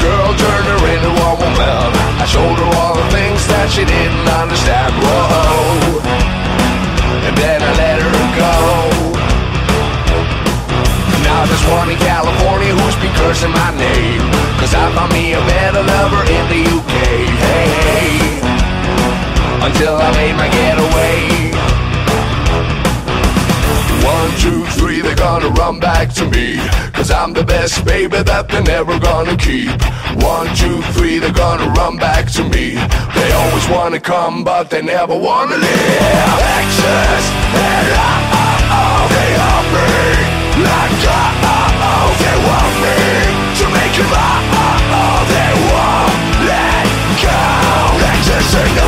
girl turned her into a woman. I showed her all the things that she didn't understand. Whoa, and then I let her go. Now there's one in California who's been cursing my name, 'cause I found me a better lover in the UK. Hey, hey, until I made my getaway. 1, 2, 3, they're gonna run back to me, 'cause I'm the best baby that they're never gonna keep. 1, 2, 3, they're gonna run back to me. They always wanna come, but they never wanna live. Access, and they want me. Like, they want me to make it right. They won't let go. Access, and no.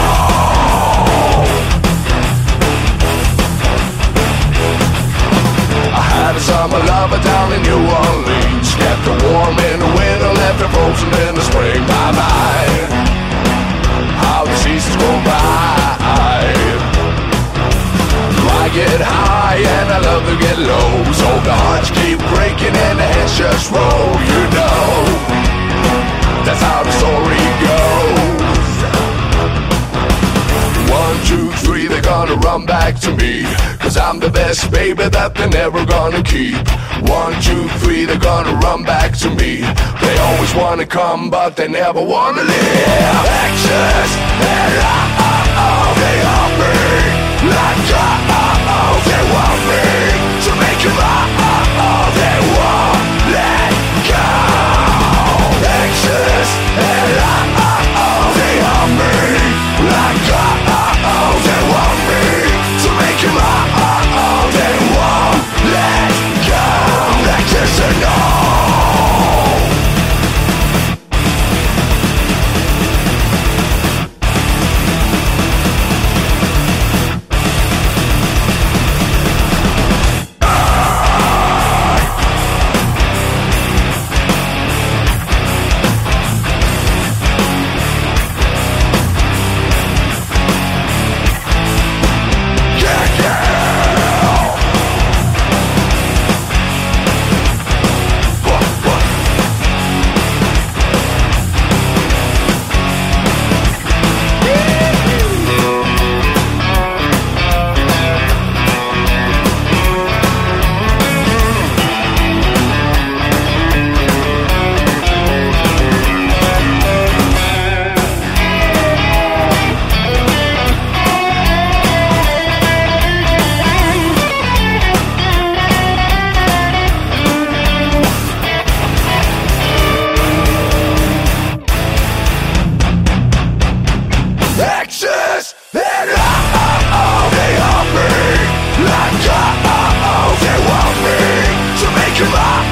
I had a summer lover down in New Orleans, kept her warm in the winter, left her frozen in the spring. Bye-bye, how the seasons go by. I get high and I love to get low, so the hearts keep breaking and the heads just roll. You know, that's how the story goes. 1, 2, 3, they're gonna run back to me, 'cause I'm the best baby that they're never gonna keep. 1, 2, 3, they're gonna run back to me. They always wanna come, but they never wanna live. Access, and they want me. Like, they want me to make it right. They won't let go. Access, and they want me. Like, they want me to make it right. They won't let go. Access, and no. Access, and they want me. Like, they want me to make it right.